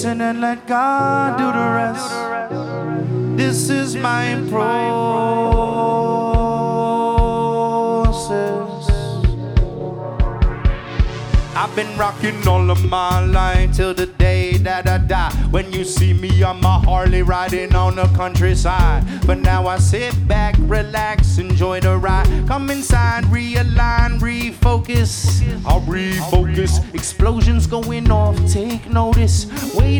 And then let God do the rest. This is my process. I've been rocking all of my life till the day that I die. When you see me on my Harley riding on the countryside. But now I sit back, relax, enjoy the ride. Come inside, realign, refocus. I'll refocus. Explosions going off, take notice. Wait